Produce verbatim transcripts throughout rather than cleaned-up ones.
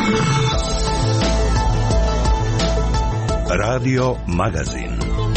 Radio Magazin.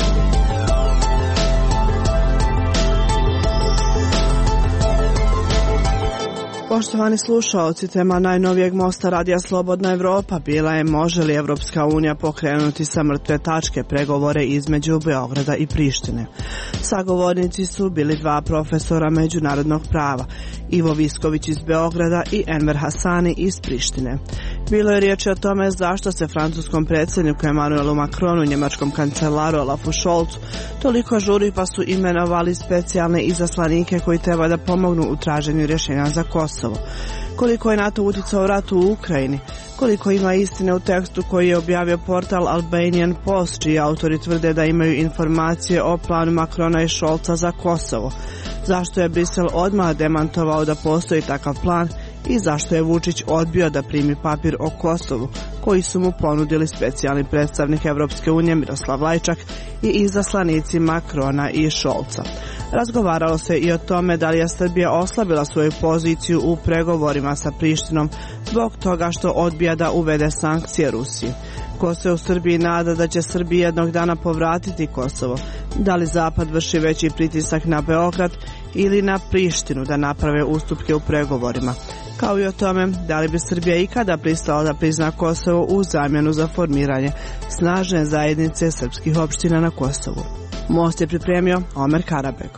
Poštovani slušaoci, tema najnovijeg mosta Radija Slobodna Evropa bila je može li Evropska unija pokrenuti sa mrtve tačke pregovore između Beograda i Prištine. Sagovornici su bili dva profesora međunarodnog prava, Ivo Visković iz Beograda i Enver Hasani iz Prištine. Bilo je riječi o tome zašto se francuskom predsjedniku Emmanuelu Macronu i njemačkom kancelaru Olafu Scholzu toliko žuri, pa su imenovali specijalne izaslanike koji treba da pomognu u traženju rješenja za Kosovo. Koliko je NATO utjecao u ratu u Ukrajini, koliko ima istine u tekstu koji je objavio portal Albanian Post, čiji autori tvrde da imaju informacije o planu Macrona i Scholza za Kosovo. Zašto je Brisel odmah demantovao da postoji takav plan i zašto je Vučić odbio da primi papir o Kosovu koji su mu ponudili specijalni predstavnik Evropske unije Miroslav Lajčak i izaslanici Macrona i Scholza. Razgovaralo se i o tome da li je Srbija oslabila svoju poziciju u pregovorima sa Prištinom zbog toga što odbija da uvede sankcije Rusiji. Ko se u Srbiji nada da će Srbija jednog dana povratiti Kosovo? Da li Zapad vrši veći pritisak na Beograd ili na Prištinu da naprave ustupke u pregovorima? Kao i o tome da li bi Srbija ikada pristala da prizna Kosovo u zamjenu za formiranje snažne zajednice srpskih opština na Kosovu. Most je pripremio Omer Karabek.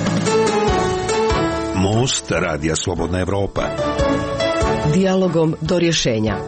Most Radija Slobodna Evropa. Dijalogom do rješenja.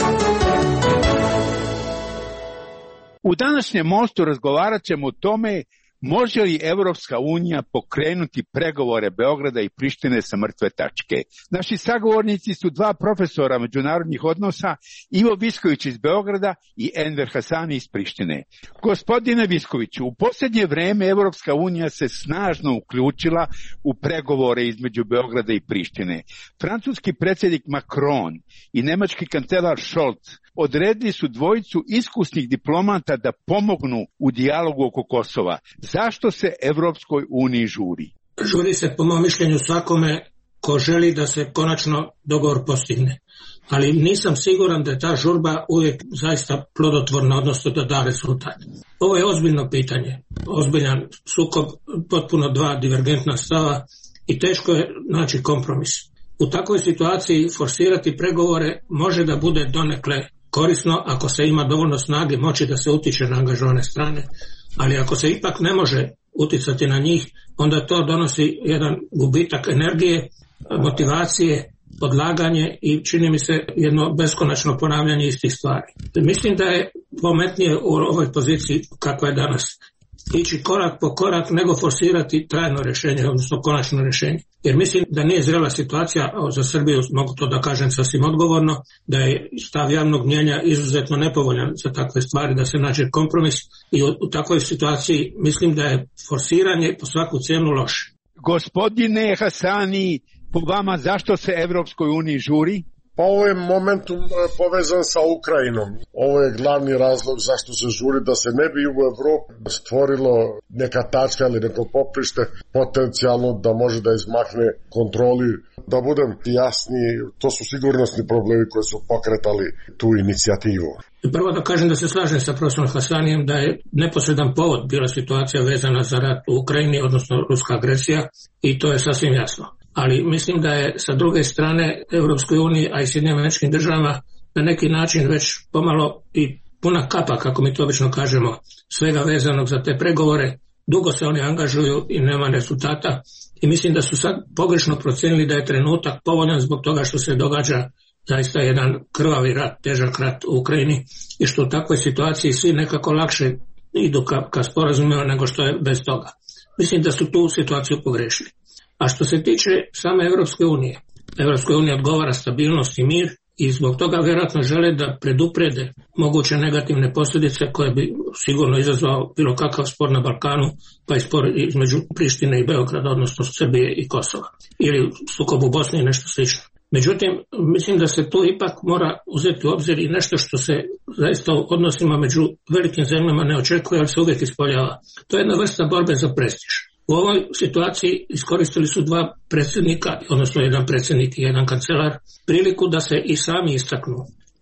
U današnjem mostu razgovarat ćemo o tome može li Evropska unija pokrenuti pregovore Beograda i Prištine sa mrtve tačke. Naši sagovornici su dva profesora međunarodnih odnosa, Ivo Visković iz Beograda i Enver Hasani iz Prištine. Gospodine Viskoviću, u posljednje vrijeme Evropska unija se snažno uključila u pregovore između Beograda i Prištine. Francuski predsjednik Macron i nemački kancelar Scholz odredili su dvojicu iskusnih diplomata da pomognu u dijalogu oko Kosova. Zašto se Evropskoj uniji žuri? Žuri se po mom mišljenju svakome ko želi da se konačno dogovor postigne. Ali nisam siguran da je ta žurba uvijek zaista plodotvorna, odnosno da da rezultat. Ovo je ozbiljno pitanje, ozbiljan sukob, potpuno dva divergentna stava i teško je naći kompromis. U takvoj situaciji forsirati pregovore može da bude donekle korisno ako se ima dovoljno snage moći da se utiče na angažovane strane, ali ako se ipak ne može uticati na njih, onda to donosi jedan gubitak energije, motivacije, odlaganje i čini mi se jedno beskonačno ponavljanje istih stvari. Mislim da je pametnije u ovoj poziciji kakva je danas ići korak po korak nego forsirati trajno rješenje, odnosno konačno rješenje. Jer mislim da nije zrela situacija za Srbiju, mogu to da kažem sasvim odgovorno, da je stav javnog mnijenja izuzetno nepovoljan za takve stvari, da se nađe kompromis i u, u takvoj situaciji mislim da je forsiranje po svaku cijenu loše. Gospodine Hasani, po vama zašto se Evropskoj uniji žuri? Pa ovo je momentum povezan sa Ukrajinom. Ovo je glavni razlog zašto se žuri, da se ne bi u Evropi stvorilo neka tačka ili neko poprište potencijalno da može da izmakne kontroli. Da budem jasniji, to su sigurnosni problemi koji su pokretali tu inicijativu. Prvo da kažem da se slažem sa profesorom Hasanijem da je neposredan povod bila situacija vezana za rat u Ukrajini, odnosno ruska agresija, i to je sasvim jasno. Ali mislim da je sa druge strane Evropskoj uniji, a i Sjedinjenim Američkim Državama na neki način već pomalo i puna kapa, kako mi to obično kažemo, svega vezanog za te pregovore. Dugo se oni angažuju i nema rezultata i mislim da su sad pogrešno procijenili da je trenutak povoljan zbog toga što se događa zaista jedan krvavi rat, težak rat u Ukrajini i što u takvoj situaciji svi nekako lakše idu ka, ka sporazumima nego što je bez toga. Mislim da su tu situaciju pogrešili. A što se tiče same Evropske unije, Evropskoj uniji odgovara stabilnost i mir i zbog toga vjerojatno žele da preduprede moguće negativne posljedice koje bi sigurno izazvao bilo kakav spor na Balkanu, pa i spor između Prištine i Beograda, odnosno Srbije i Kosova, ili sukob u Bosni i nešto slično. Međutim, mislim da se tu ipak mora uzeti u obzir i nešto što se zaista u odnosima među velikim zemljama ne očekuje, ali se uvijek ispoljava. To je jedna vrsta borbe za prestiž. U ovoj situaciji iskoristili su dva predsjednika, odnosno jedan predsjednik i jedan kancelar, priliku da se i sami istaknu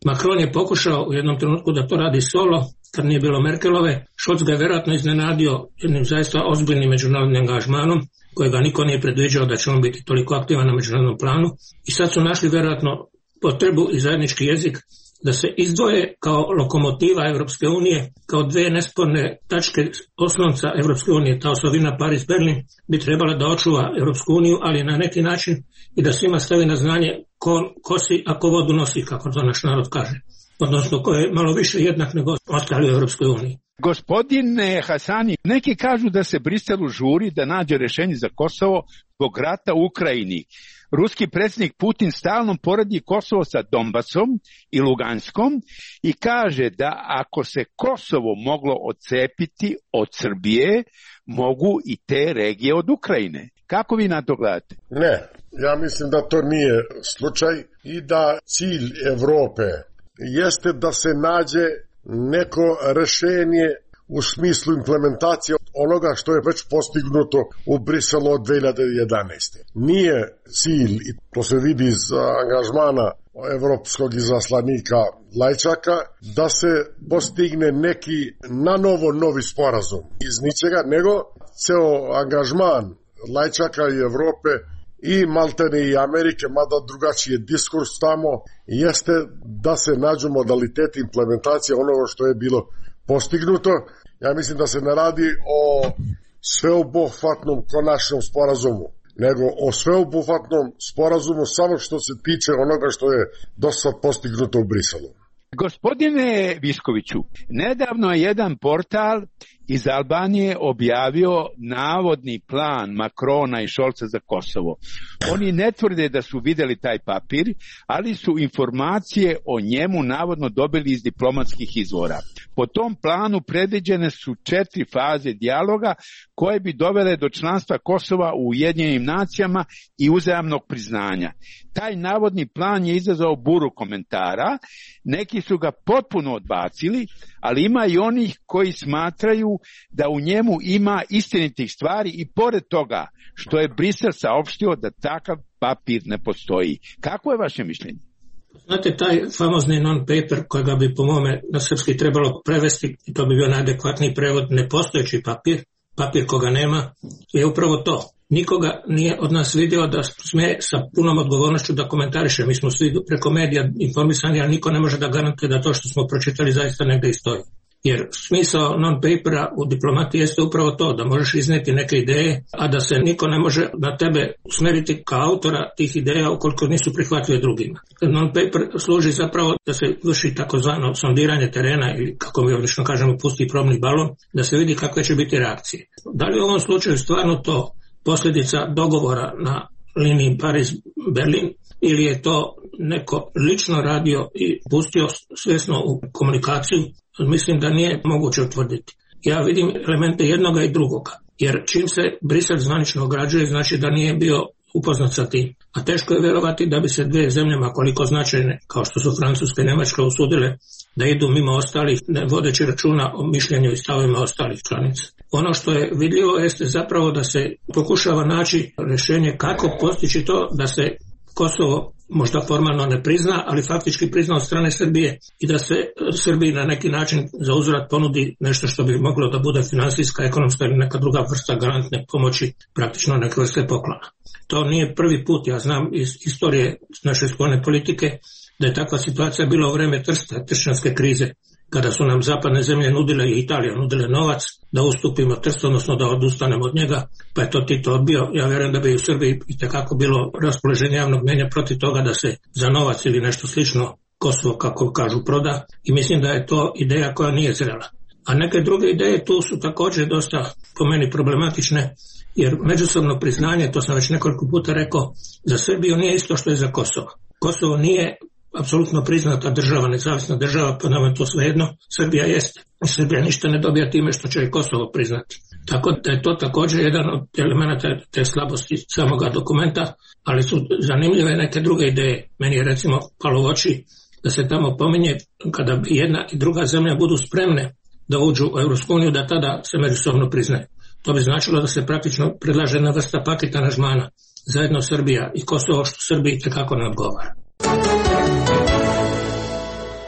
Macron je pokušao u jednom trenutku da to radi solo, kad nije bilo Merkelove. Scholz ga je vjerojatno iznenadio jednim zaista ozbiljnim međunarodnim angažmanom, kojega niko nije predviđao da će on biti toliko aktivan na međunarodnom planu. I sad su našli vjerojatno potrebu i zajednički jezik da se izdvoje kao lokomotiva Evropske unije, kao dve nesporne tačke oslonca Evropske unije. Ta osovina Paris-Berlin bi trebala da očuva Evropsku uniju, ali na neki način i da svima stavi na znanje ko, ko si, a ko vodu nosi, kako to naš narod kaže. Odnosno ko je malo više jednak nego ostali u Evropskoj uniji. Gospodine Hasani, neki kažu da se Briselu žuri da nađe rješenje za Kosovo zbog rata u Ukrajini. Ruski predsjednik Putin stalno poredi Kosovo sa Donbasom i Luganskom i kaže da ako se Kosovo moglo odcepiti od Srbije, mogu i te regije od Ukrajine. Kako vi na to gledate? Ne, ja mislim da to nije slučaj i da cilj Evrope jeste da se nađe neko rešenje u smislu implementacije onoga što je već postignuto u Briselu od dve hiljade jedanaeste. Nije cilj, i to se vidi iz angažmana evropskog izaslanika Lajčaka, da se postigne neki na novo novi sporazum iz ničega, nego ceo angažman Lajčaka i Evrope i Maltene i Amerike, mada drugačiji je diskurs tamo, jeste da se nađu modaliteti implementacije onoga što je bilo postignuto. Ja mislim da se ne radi o sveobuhvatnom konačnom sporazumu, nego o sveobuhvatnom sporazumu samo što se tiče onoga što je do sad postignuto u Briselu. Gospodine Viskoviću, nedavno je jedan portal iz Albanije objavio navodni plan Macrona i Scholza za Kosovo. Oni ne tvrde da su vidjeli taj papir, ali su informacije o njemu navodno dobili iz diplomatskih izvora. Po tom planu predviđene su četiri faze dijaloga koje bi dovele do članstva Kosova u Ujedinjenim nacijama i uzajamnog priznanja. Taj navodni plan je izazvao buru komentara, neki su ga potpuno odbacili, ali ima i onih koji smatraju da u njemu ima istinitih stvari i pored toga što je Brisel saopštio da takav papir ne postoji. Kako je vaše mišljenje? Znate, taj famozni non-paper kojega bi po mome na srpski trebalo prevesti, i to bi bio najadekvatniji prevod, nepostojeći papir, papir koga nema, je upravo to. Nikoga nije od nas vidio da sme sa punom odgovornošću da komentariše. Mi smo svi preko medija informisani, ali niko ne može da garantuje da to što smo pročitali zaista negde i stoji. Jer smisao non-papera u diplomatiji jeste upravo to, da možeš izneti neke ideje, a da se niko ne može na tebe usmeriti kao autora tih ideja ukoliko nisu prihvatljive drugima. Non-paper služi zapravo da se vrši takozvano sondiranje terena ili, kako mi obično kažemo, pusti probni balon, da se vidi kakve će biti reakcije. Da li u ovom slučaju stvarno to posljedica dogovora na liniji Paris-Berlin ili je to neko lično radio i pustio svjesno u komunikaciju, mislim da nije moguće utvrditi. Ja vidim elemente jednoga i drugoga, jer čim se Brisel zvanično ograđuje, znači da nije bio upoznat sa tim. A teško je vjerovati da bi se dvije zemljama koliko značajne, kao što su Francuska i Njemačka, usudile da idu mimo ostalih, ne vodeći računa o mišljenju i stavovima ostalih članica. Ono što je vidljivo jeste zapravo da se pokušava naći rješenje kako postići to da se Kosovo možda formalno ne prizna, ali faktički prizna od strane Srbije i da se Srbiji na neki način za uzvrat ponudi nešto što bi moglo da bude finansijska, ekonomska ili neka druga vrsta garantne pomoći, praktično neke vrste poklona. To nije prvi put, ja znam iz istorije naše spoljne politike da je takva situacija bila u vreme Trsta, tršćanske krize, kada su nam zapadne zemlje nudile i Italija nudile novac da ustupimo Trst, odnosno da odustanemo od njega, pa je to Tito odbio. Ja vjerujem da bi u Srbiji itekako bilo raspoloženje javnog mnjenja protiv toga da se za novac ili nešto slično Kosovo, kako kažu, proda, i mislim da je to ideja koja nije zrela. A neke druge ideje tu su također dosta po meni problematične, jer međusobno priznanje, to sam već nekoliko puta rekao, za Srbiju nije isto što je za Kosovo. Kosovo nije apsolutno priznata država, nezavisna država, pa nam je to svejedno. Srbija jeste. Srbija ništa ne dobija time što će i Kosovo priznati. Tako da je to također jedan od elemenata te slabosti samoga dokumenta, ali su zanimljive neke druge ideje. Meni je recimo palo u oči da se tamo pominje kada jedna i druga zemlja budu spremne da uđu u Europsku uniju, da tada se međusobno priznaju. To bi značilo da se praktično predlaže jedna vrsta paket aranžmana, zajedno Srbija i Kosovo, što Srbiji tekako ne odgovara.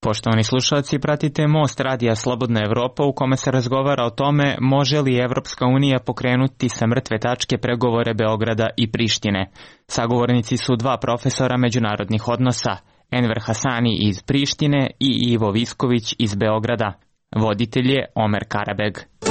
Poštovani slušalci, pratite Most radija Slobodna Evropa u kome se razgovara o tome može li Evropska unija pokrenuti sa mrtve tačke pregovore Beograda i Prištine. Sagovornici su dva profesora međunarodnih odnosa, Enver Hasani iz Prištine i Ivo Visković iz Beograda. Voditelj je Omer Karabeg.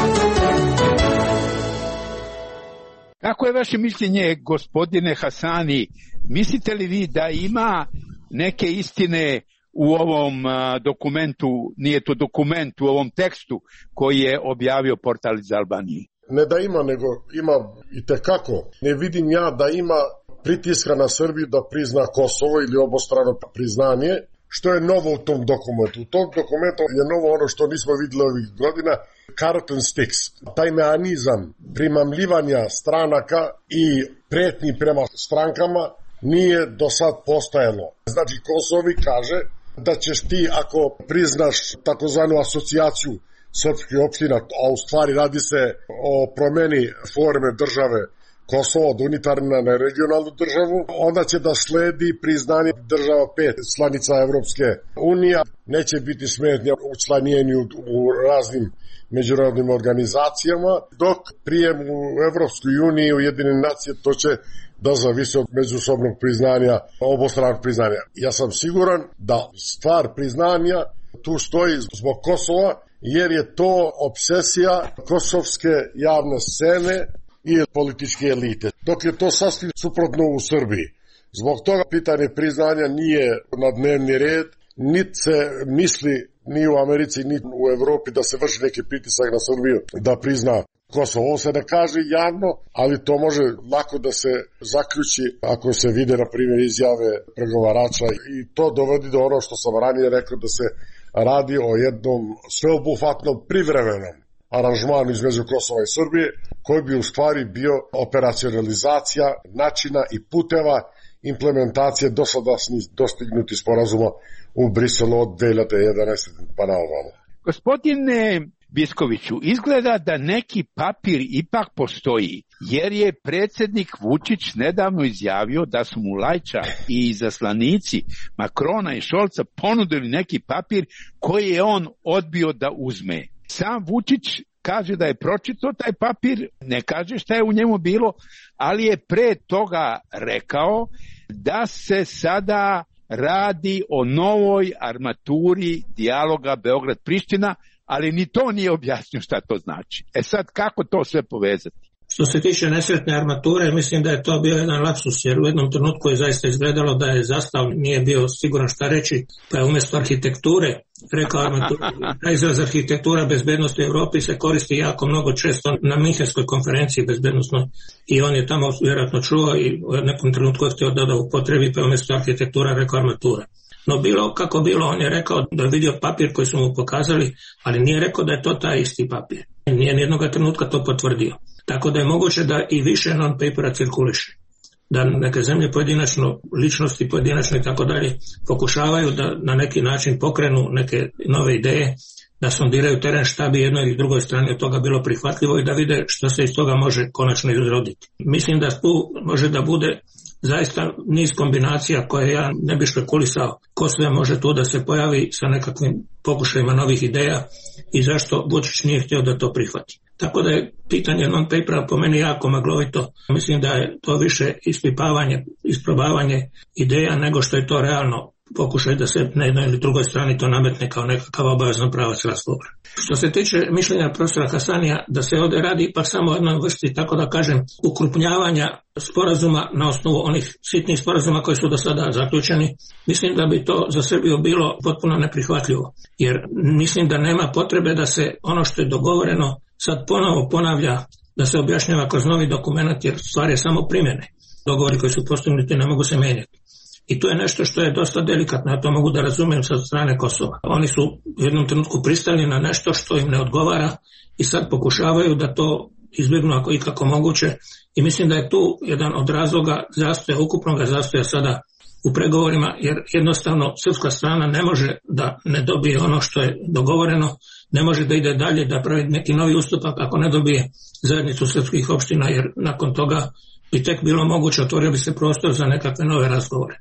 Kako je vaše mišljenje, gospodine Hasani? Mislite li vi da ima neke istine u ovom a, dokumentu, nije to dokument, u ovom tekstu koji je objavio portal iz Albanije? Ne da ima, nego ima i tekako. Ne vidim ja da ima pritiska na Srbiju da prizna Kosovo ili obostrano priznanje, što je novo u tom dokumentu. U tom dokumentu je novo ono što nismo vidjeli ovih godina, carrot and sticks. Taj mehanizam primamljivanja stranaka i pretnji prema strankama nije do sad postojalo. Znači, Kosovo kaže da ćeš ti, ako priznaš takozvanu asocijaciju srpskih opština, a u stvari radi se o promeni forme države Kosovo od unitarne na regionalnu državu, onda će da sledi priznanje država pet članica Evropske unije. Neće biti smetnja u članjenju u raznim međunarodnim organizacijama, dok prijem u Evropskoj uniji i Ujedinjene nacije to će da zavisi od međusobnog priznanja, obostranog priznanja. Ja sam siguran da stvar priznanja tu stoji zbog Kosova, jer je to obsesija kosovske javne scene i političke elite, dok je to sasvim suprotno u Srbiji. Zbog toga pitanje priznanja nije na dnevni red, niti se misli ni u Americi, ni u Evropi da se vrši neki pritisak na Srbiju da prizna Kosovo. Ovo se ne kaže javno, ali to može lako da se zaključi ako se vide, na primjer, izjave pregovarača, i to dovodi do ono što sam ranije rekao, da se radi o jednom sveobuhvatnom privremenom aranžmanu između Kosova i Srbije, koji bi u stvari bio operacionalizacija načina i puteva implementacije dosadašnjih dostignutih sporazuma u Briselu od dve hiljade jedanaeste pa na ovamo. Gospodine Viskoviću, izgleda da neki papir ipak postoji, jer je predsjednik Vučić nedavno izjavio da su mu Lajča i izaslanici Makrona i Šolca ponudili neki papir koji je on odbio da uzme. Sam Vučić kaže da je pročitao taj papir, ne kaže šta je u njemu bilo, ali je pre toga rekao da se sada radi o novoj armaturi dijaloga Beograd-Priština, ali ni to nije objasnio šta to znači. E sad, kako to sve povezati? Što se tiče nesretne armature, mislim da je to bio jedan lapsus, jer u jednom trenutku je zaista izgledalo da je zastao, nije bio siguran šta reći, pa je umjesto arhitekture rekao armatura. Izraz arhitektura bezbednosti u Europi se koristi jako mnogo često na Minhenskoj konferenciji bezbednostnoj, i on je tamo vjerojatno čuo i u nekom trenutku je htio da da upotrebi, pa je umjesto arhitektura rekao armatura. No bilo kako bilo, on je rekao da je vidio papir koji su mu pokazali, ali nije rekao da je to taj isti papir. Nije nijednog trenutka to potvrdio. Tako da je moguće da i više non-papera cirkuliše. Da neke zemlje pojedinačno, ličnosti pojedinačno i tako dalje pokušavaju da na neki način pokrenu neke nove ideje, da sondiraju teren šta bi jednoj ili drugoj strani od toga bilo prihvatljivo i da vide što se iz toga može konačno izroditi. Mislim da tu može da bude zaista niz kombinacija koje ja ne bih špekulisao ko sve može tu da se pojavi sa nekakvim pokušajima novih ideja i zašto Vučić nije htio da to prihvati. Tako da je pitanje non-papera po meni jako maglovito. Mislim da je to više ispipavanje, isprobavanje ideja nego što je to realno pokušaj da se na jednoj ili drugoj strani to nametne kao nekakav obavezan pravac razgovora. Što se tiče mišljenja profesora Hasanija da se ovdje radi ipak samo o jednoj vrsti, tako da kažem, ukrupnjavanja sporazuma na osnovu onih sitnih sporazuma koji su do sada zaključeni, mislim da bi to za Srbiju bilo potpuno neprihvatljivo. Jer mislim da nema potrebe da se ono što je dogovoreno sad ponovo ponavlja, da se objašnjava kroz novi dokument, jer stvar je samo primjene. Dogovori koji su postignuti ne mogu se mijenjati. I to je nešto što je dosta delikatno, ja to mogu da razumijem sa strane Kosova. Oni su u jednom trenutku pristali na nešto što im ne odgovara i sad pokušavaju da to izbjegnu ako ikako moguće. I mislim da je tu jedan od razloga zastoja, ukupnog zastoja sada u pregovorima, jer jednostavno srpska strana ne može da ne dobije ono što je dogovoreno, ne može da ide dalje, da pravi neki novi ustupak ako ne dobije zajednicu srpskih opština, jer nakon toga bi tek bilo moguće, otvorio bi se prostor za nekakve nove razgovore.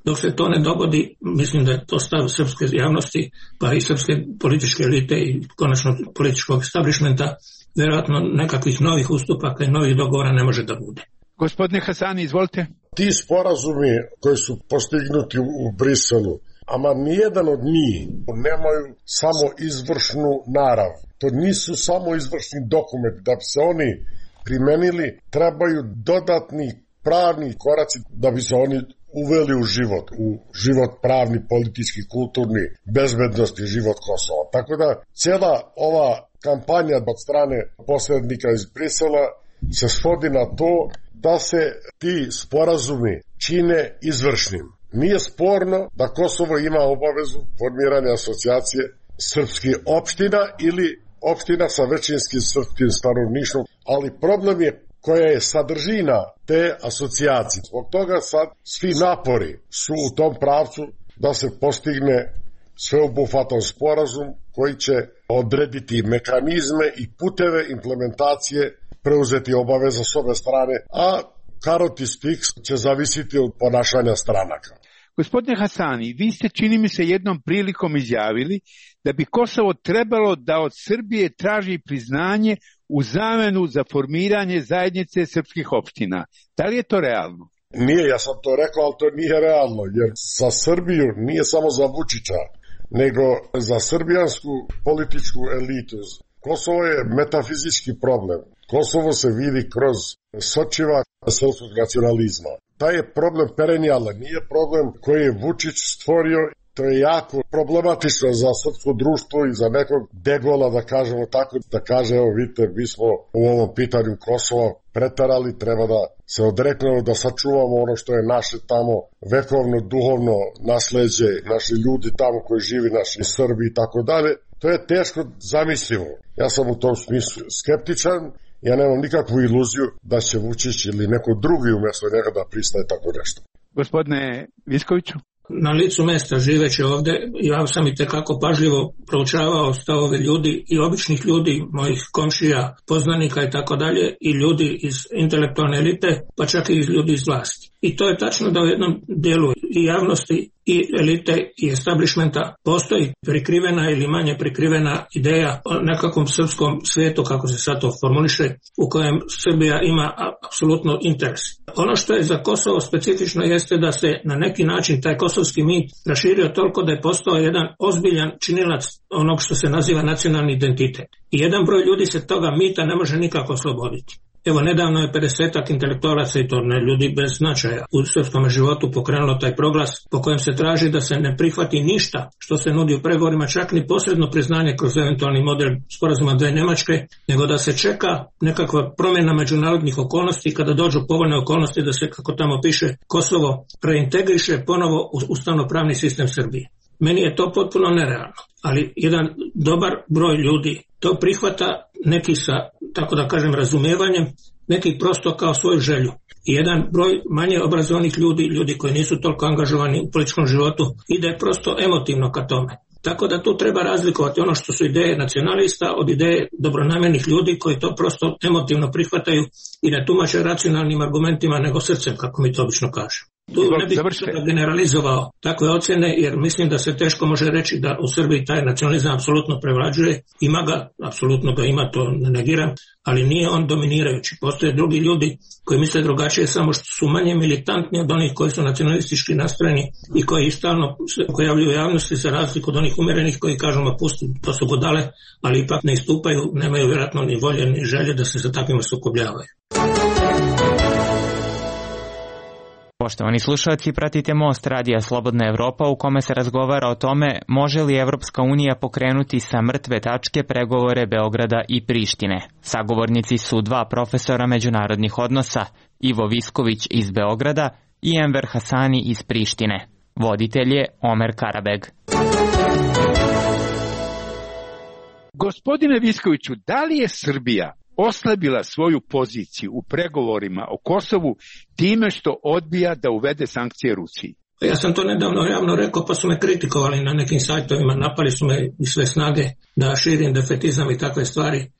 Dok se to ne dogodi, mislim da je to stav srpske javnosti, pa i srpske političke elite i konačno političkog establishmenta, vjerojatno nekakvih novih ustupaka i novih dogovora ne može da bude. Gospodine Hasani, izvolite. Ti sporazumi koji su postignuti u Briselu, ama nijedan od njih nemaju samo izvršnu narav. To nisu samo izvršni dokumenti. Da bi se oni primenili, trebaju dodatni pravni koraci da bi se oni uveli u život, u život pravni, politički, kulturni, bezbednosti, život Kosova. Tako da cijela ova kampanja od strane posrednika iz Brisela se svodi na to da se ti sporazumi čine izvršnim. Nije sporno da Kosovo ima obavezu formiranja asocijacije srpskih opština ili opština sa većinskim srpskim stanovništvom, ali problem je koja je sadržina te asocijacije. Zbog toga sad svi napori su u tom pravcu da se postigne sveobuhvatan sporazum koji će odrediti mehanizme i puteve implementacije preuzeti obaveza s obe strane, a karot i stik će zavisiti od ponašanja stranaka. Gospodine Hasani, vi ste, čini mi se, jednom prilikom izjavili da bi Kosovo trebalo da od Srbije traži priznanje u zamenu za formiranje zajednice srpskih opština. Da li je to realno? Nije, ja sam to rekao, ali to nije realno, jer za Srbiju nije samo za Vučića, nego za srbijansku političku elitu. Kosovo je metafizički problem. Kosovo se vidi kroz sočiva srpskog nacionalizma. Taj je problem perennijalan, nije problem koji je Vučić stvorio. To je jako problematično za srpsko društvo i za nekog degola, da kažemo tako, da kaže, evo vidite, mi smo u ovom pitanju Kosova pretarali, treba da se odreknemo, da sačuvamo ono što je naše tamo vekovno, duhovno nasleđe, naši ljudi tamo koji živi, naši Srbi i tako dalje. To je teško zamislivo. Ja sam u tom smislu skeptičan. Ja nemam nikakvu iluziju da će Vučić ili neko drugi umjesto njega da pristaje tako nešto. Gospodine Viskoviću? Na licu mesta živeći ovdje, ja sam i tekako pažljivo proučavao stavove ljudi i običnih ljudi, mojih komšija, poznanika i tako dalje, i ljudi iz intelektualne elite, pa čak i iz ljudi iz vlasti. I to je tačno da u jednom dijelu i javnosti i elite i establishmenta postoji prikrivena ili manje prikrivena ideja o nekakvom srpskom svijetu, kako se sad to formuliše, u kojem Srbija ima apsolutno interes. Ono što je za Kosovo specifično jeste da se na neki način taj kosovski mit raširio toliko da je postao jedan ozbiljan činilac onog što se naziva nacionalni identitet. I jedan broj ljudi se toga mita ne može nikako osloboditi. Evo, nedavno je pedesetak intelektualaca, i to ne ljudi bez značaja, u srpskom životu pokrenulo taj proglas po kojem se traži da se ne prihvati ništa što se nudi u pregovorima, čak ni posredno priznanje kroz eventualni model sporazuma dve Njemačke, nego da se čeka nekakva promjena međunarodnih okolnosti, kada dođu povoljne okolnosti da se, kako tamo piše, Kosovo reintegriše ponovo u ustavnopravni sistem Srbije. Meni je to potpuno nerealno, ali jedan dobar broj ljudi to prihvata, neki sa, tako da kažem, razumijevanjem, neki prosto kao svoju želju. I jedan broj manje obrazovanih ljudi, ljudi koji nisu toliko angažovani u političkom životu, ide prosto emotivno ka tome. Tako da tu treba razlikovati ono što su ideje nacionalista od ideje dobronamjernih ljudi koji to prosto emotivno prihvataju i ne tumače racionalnim argumentima nego srcem, kako mi to obično kažu. Tu ne bih generalizovao takve ocjene, jer mislim da se teško može reći da u Srbiji taj nacionalizam apsolutno prevlađuje. Ima ga, apsolutno ga ima, to ne negiram, ali nije on dominirajući. Postoje drugi ljudi koji misle drugačije, samo što su manje militantni od onih koji su nacionalistički nastrojeni i koji stalno se pojavljuju u javnosti, za razliku od onih umjerenih koji kažu, ma pusti, to su budale, ali ipak ne istupaju, nemaju vjerojatno ni volje ni želje da se sa takvima sukobljavaju. Poštovani slušalci, pratite Most radija Slobodna Evropa u kome se razgovara o tome može li Evropska unija pokrenuti sa mrtve tačke pregovore Beograda i Prištine. Sagovornici su dva profesora međunarodnih odnosa, Ivo Visković iz Beograda i Enver Hasani iz Prištine. Voditelj je Omer Karabeg. Gospodine Viskoviću, da li je Srbija oslabila svoju poziciju u pregovorima o Kosovu time što odbija da uvede sankcije Rusiji? Ja sam to nedavno javno rekao, pa su me kritikovali na nekim sajtovima, napali su me i sve snage da širim defetizam i takve stvari.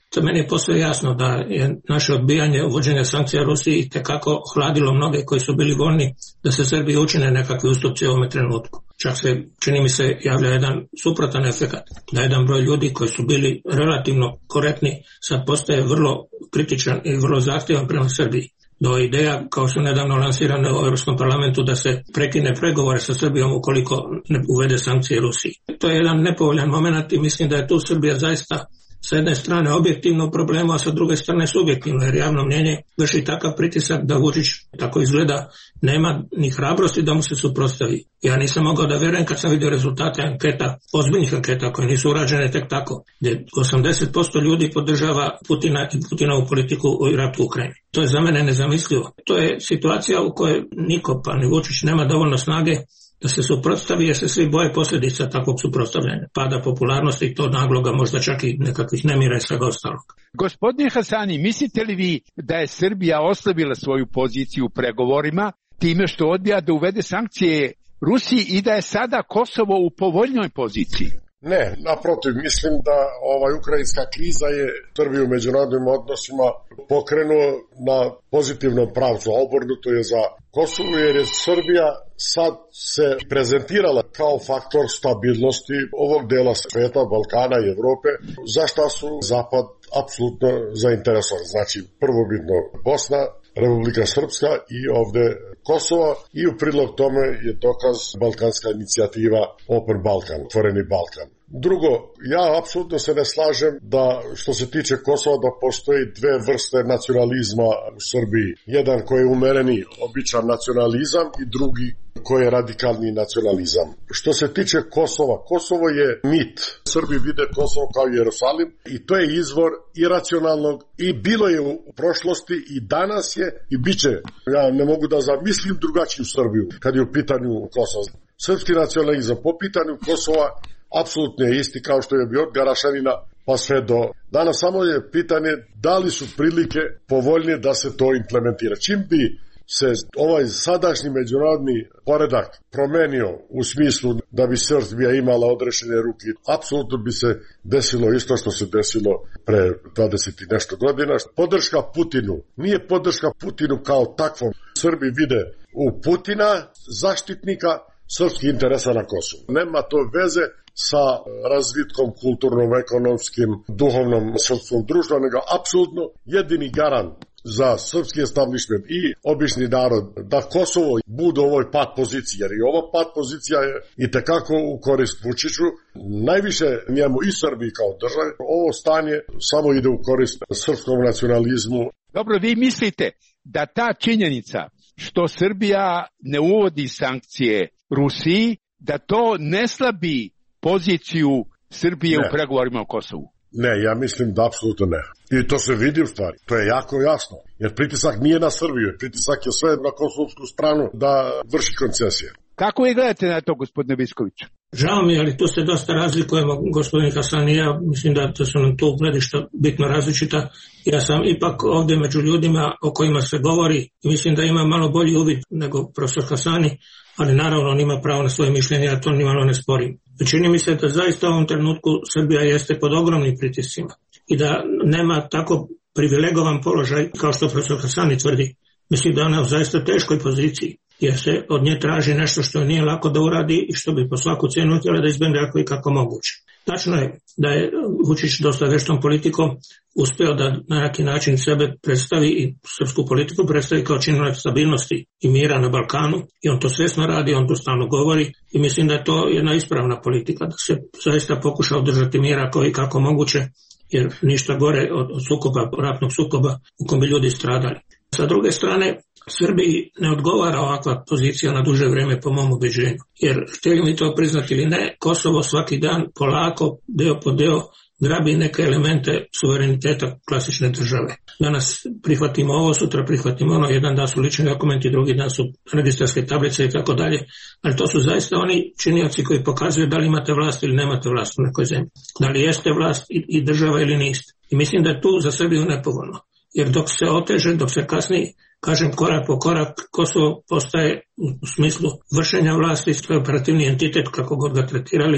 Za meni je posve jasno da je naše odbijanje uvođenja sankcija Rusiji tekako hladilo mnoge koji su bili voljni da se Srbiji učine nekakvi ustupci u ovome trenutku. Čak se, čini mi se, javlja jedan suprotan efekat, da jedan broj ljudi koji su bili relativno korektni sad postaje vrlo kritičan i vrlo zahtjevan prema Srbiji. Do ideja, kao što nedavno lansirane u Europskom parlamentu, da se prekine pregovore sa Srbijom ukoliko ne uvede sankcije Rusiji. To je jedan nepovoljan moment i mislim da je tu Srbija zaista sa jedne strane objektivno problemu, a sa druge strane subjektivno, jer javno mnjenje vrši takav pritisak da Vučić, tako izgleda, nema ni hrabrosti da mu se suprotstavi. Ja nisam mogao da vjerujem kad sam vidio rezultate anketa, ozbiljnih anketa koje nisu urađene tek tako, gdje osamdeset posto ljudi podržava Putina i Putinovu politiku u ratu u Ukrajini. To je za mene nezamislivo. To je situacija u kojoj niko, pa ni Vučić, nema dovoljno snage da se suprotstavi, jer se svi boje posljedica takvog suprotstavljanja. Pada popularnosti i to nagloga, možda čak i nekakvih nemira i svega ostalog. Gospodine Hasani, mislite li vi da je Srbija oslabila svoju poziciju u pregovorima time što odbija da uvede sankcije Rusiji i da je sada Kosovo u povoljnoj poziciji? Ne, naprotiv, mislim da ovaj ukrajinska kriza je Srbiju u međunarodnim odnosima pokrenuo na pozitivnom pravcu, a obrnuto je za Kosovo, jer je Srbija sad se prezentirala kao faktor stabilnosti ovog dela sveta, Balkana i Evrope, za šta su Zapad apsolutno zainteresovani. Znači, prvobitno Bosna, Republika Srpska i ovde Kosova, i u prilog tome je dokaz balkanska inicijativa Open Balkan, otvoreni Balkan. Drugo, ja apsolutno se ne slažem da, što se tiče Kosova, da postoji dve vrste nacionalizma u Srbiji. Jedan koji je umereni, običan nacionalizam, i drugi koji je radikalni nacionalizam. Što se tiče Kosova, Kosovo je mit. Srbi vide Kosovo kao Jerusalim i to je izvor iracionalnog, i bilo je u prošlosti i danas je i bit će. Ja ne mogu da zamislim drugačiju Srbiju kad je u pitanju Kosova. Srpski nacionalizam po pitanju Kosova apsolutno je isti kao što je bio od Garašanina pa sve do danas. Samo je pitanje da li su prilike povoljnije da se to implementira. Čim bi se ovaj sadašnji međunarodni poredak promenio u smislu da bi Srbija imala odrešene ruke, apsolutno bi se desilo isto što se desilo pre dvadeset i nešto godina. Podrška Putinu nije podrška Putinu kao takvom. Srbi vide u Putina zaštitnika srpskih interesa na Kosovu. Nema to veze sa razvitkom kulturnom, ekonomskim, duhovnom srpskom društva, nego apsolutno jedini garant za srpski establishment i obični narod da Kosovo bude u ovoj pat poziciji, jer i ova pat pozicija je i tekako u korist Vučiću, najviše njemu i Srbiji kao državi. Ovo stanje samo ide u korist srpskom nacionalizmu. Dobro, vi mislite da ta činjenica što Srbija ne uvodi sankcije Rusiji, da to ne slabi poziciju Srbije ne. u pregovorima o Kosovu? Ne, ja mislim da apsolutno ne. I to se vidi u stvari. To je jako jasno. Jer pritisak nije na Srbiju. Pritisak je sve na kosovsku stranu da vrši koncesije. Kako vi gledate na to, gospodine Visković? Žao mi, ali tu se dosta razlikujemo, gospodin Hasan i ja. Mislim da to su nam tu gledišta bitno različita. Ja sam ipak ovdje među ljudima o kojima se govori i mislim da ima malo bolji uvid nego profesor Hasani, ali naravno on ima pravo na svoje mišljenje, ja to ni malo ne sporim. Čini mi se da zaista u ovom trenutku Srbija jeste pod ogromnim pritiscima i da nema tako privilegovan položaj kao što profesor Hasani tvrdi. Mislim da ona u zaista teškoj poziciji, jer se od nje traži nešto što nije lako da uradi i što bi po svaku cijenu htjela da izbjegne ako i kako moguće. Tačno je da je Vučić dosta veštom politikom uspio da na neki način sebe predstavi i srpsku politiku predstavi kao činilac stabilnosti i mira na Balkanu, i on to svjesno radi, on to stalno govori i mislim da je to jedna ispravna politika, da se zaista pokuša održati mira ako i kako moguće, jer ništa gore od, od sukoba, ratnog sukoba u kom bi ljudi stradali. Sa druge strane, Srbiji ne odgovara ovakva pozicija na duže vrijeme po mom ubeđenju, jer htjeli mi to priznati ili ne, Kosovo svaki dan polako, deo po deo, grabi neke elemente suvereniteta klasične države. Danas prihvatimo ovo, sutra prihvatimo ono, jedan dan su lični dokumenti, drugi dan su registarske tablice i tako dalje, ali to su zaista oni činioci koji pokazuju da li imate vlast ili nemate vlast u nekoj zemlji, da li jeste vlast i, i država ili niste. I mislim da je tu za Srbiju nepovoljno, jer dok se oteže, dok se kasni, kažem korak po korak, Kosovo postaje u smislu vršenja vlasti svoj operativni entitet, kako god ga tretirali,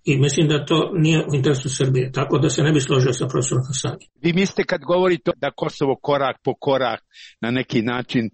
I mislim da to nije u interesu Srbije, tako da se ne bi složio sa profesorom Hasani. Vi mislite kad govorite da Kosovo korak po korak na neki način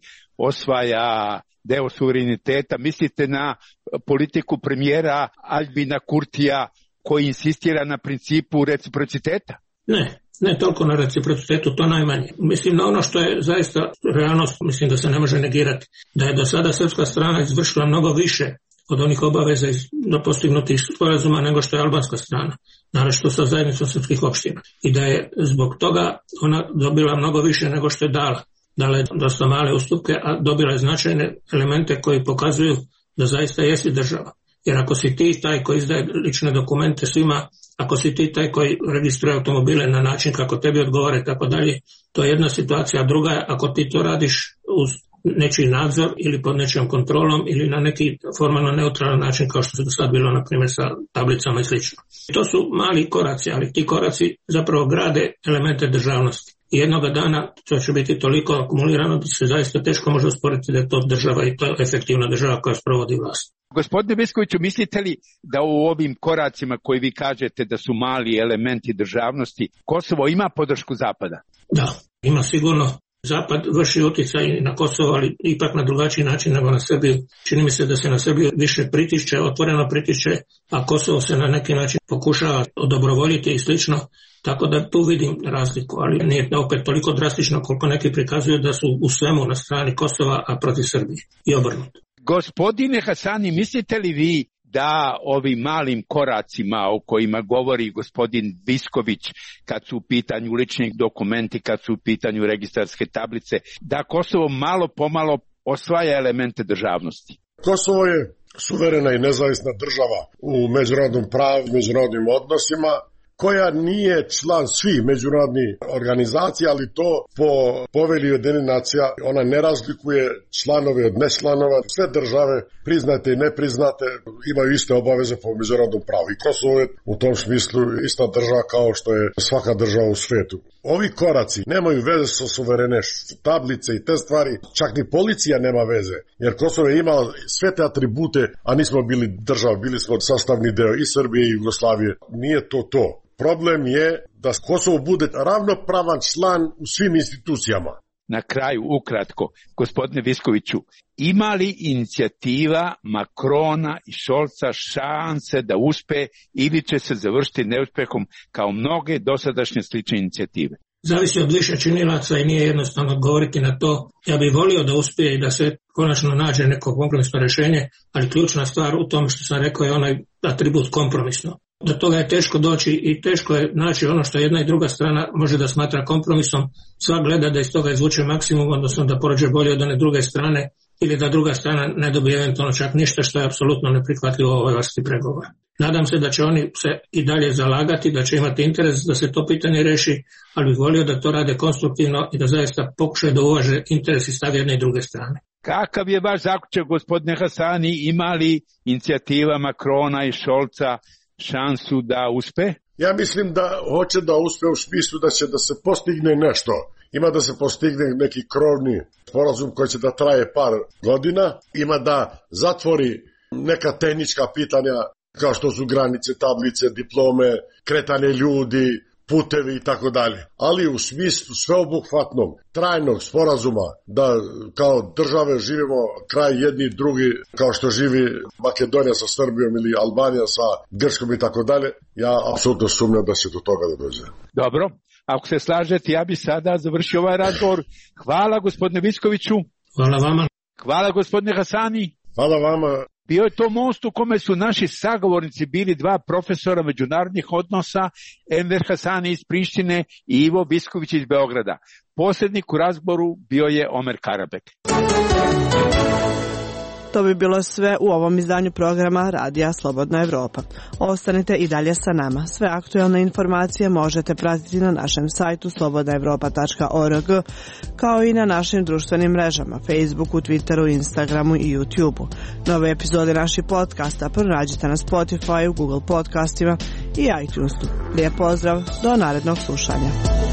osvaja deo suvereniteta, mislite na politiku premijera Aljbina Kurtija koji insistira na principu reciprociteta? Ne, ne toliko na reciprocitetu, to najmanje. Mislim na ono što je zaista realnost, mislim da se ne može negirati. Da je do sada srpska strana izvršila mnogo više od onih obaveza iz postignutih sporazuma nego što je albanska strana, naročito sa zajednicom srpskih opština. I da je zbog toga ona dobila mnogo više nego što je dala. Dala je dosta male ustupke, a dobila je značajne elemente koji pokazuju da zaista jesi država. Jer ako si ti taj koji izdaje lične dokumente svima, ako si ti taj koji registruje automobile na način kako tebi odgovara i tako dalje, to je jedna situacija. A druga je ako ti to radiš uz nečiji nadzor ili pod nečijom kontrolom ili na neki formalno neutralan način kao što se do sad bilo na primjer sa tablicama i slično. To su mali koraci, ali ti koraci zapravo grade elemente državnosti. I jednoga dana to će biti toliko akumulirano da se zaista teško može usporiti da je to država i to je efektivna država koja sprovodi vlast. Gospodine Viskoviću, mislite li da u ovim koracima koji vi kažete da su mali elementi državnosti, Kosovo ima podršku Zapada? Da, ima sigurno. Zapad vrši utjecaj na Kosovo, ali ipak na drugačiji način nego na Srbiju. Čini mi se da se na Srbiju više pritišće, otvoreno pritišće, a Kosovo se na neki način pokušava odobrovoljiti i slično. Tako da tu vidim razliku, ali nije opet toliko drastično koliko neki prikazuju da su u svemu na strani Kosova, a protiv Srbije i obrnuto. Gospodine Hasani, mislite li vi da ovim malim koracima o kojima govori gospodin Visković kad su u pitanju lični dokumenti, kad su u pitanju registarske tablice, da Kosovo malo pomalo osvaja elemente državnosti? Kosovo je suverena i nezavisna država u međunarodnom pravu, međunarodnim odnosima, koja nije član svih međunarodnih organizacija, ali to po povelji Ujedinjenih nacija ona ne razlikuje članove od nečlanova. Sve države, priznate i nepriznate, imaju iste obaveze po međunarodnom pravu. I Kosovo je u tom smislu ista država kao što je svaka država u svetu. Ovi koraci nemaju veze sa suverene tablice i te stvari, čak ni policija nema veze, jer Kosovo je imao sve te atribute, a nismo bili država, bili smo sastavni deo i Srbije i Jugoslavije. Nije to to. Problem je da Kosovo bude ravnopravan član u svim institucijama. Na kraju, ukratko, gospodine Viskoviću, ima li inicijativa Makrona i Šolca šanse da uspe ili će se završiti neuspehom kao mnoge dosadašnje slične inicijative? Zavisi od više činilaca i nije jednostavno odgovoriti na to. Ja bih volio da uspije i da se konačno nađe neko kompromisno rješenje, ali ključna stvar u tome što sam rekao je onaj atribut kompromisno. Do toga je teško doći i teško je naći ono što jedna i druga strana može da smatra kompromisom. Sva gleda da iz toga izvuče maksimum, odnosno da prođe bolje od one druge strane ili da druga strana ne dobije eventualno čak ništa, što je apsolutno neprihvatljivo u ovoj vrsti pregovora. Nadam se da će oni se i dalje zalagati, da će imati interes da se to pitanje reši, ali bih volio da to rade konstruktivno i da zaista pokušaju da uvaže interes i stav jedne i druge strane. Kakav je vaš zaključak, gospodine Hasani, ima li inicijativa Makrona i Šolca šansu da uspe? Ja mislim da hoće da uspe u smislu da će da se postigne nešto. Ima da se postigne neki krovni sporazum koji će da traje par godina. Ima da zatvori neka tehnička pitanja kao što su granice, tablice, diplome, kretanje ljudi, putevi i tako dalje. Ali u smislu sveobuhvatnog, trajnog sporazuma da kao države živimo kraj jedni i drugi, kao što živi Makedonija sa Srbijom ili Albanija sa Grčkom i tako dalje, ja apsolutno sumnjam da će do toga da dođe. Dobro, ako se slažete, ja bi sada završio ovaj razgovor. Hvala gospodine Viskoviću. Hvala vama. Hvala gospodine Hasani. Hvala vama. Bio je to most u kome su naši sagovornici bili dva profesora međunarodnih odnosa, Enver Hasani iz Prištine i Ivo Visković iz Beograda. Posrednik u razgovoru bio je Omer Karabek. To bi bilo sve u ovom izdanju programa Radija Slobodna Evropa. Ostanite i dalje sa nama. Sve aktuelne informacije možete pratiti na našem sajtu slobodna evropa tačka org, kao i na našim društvenim mrežama, Facebooku, Twitteru, Instagramu i YouTubeu. Nove epizode naših podcasta pronađite na Spotify, Google podcastima i iTunesu. Lijep pozdrav, do narednog slušanja.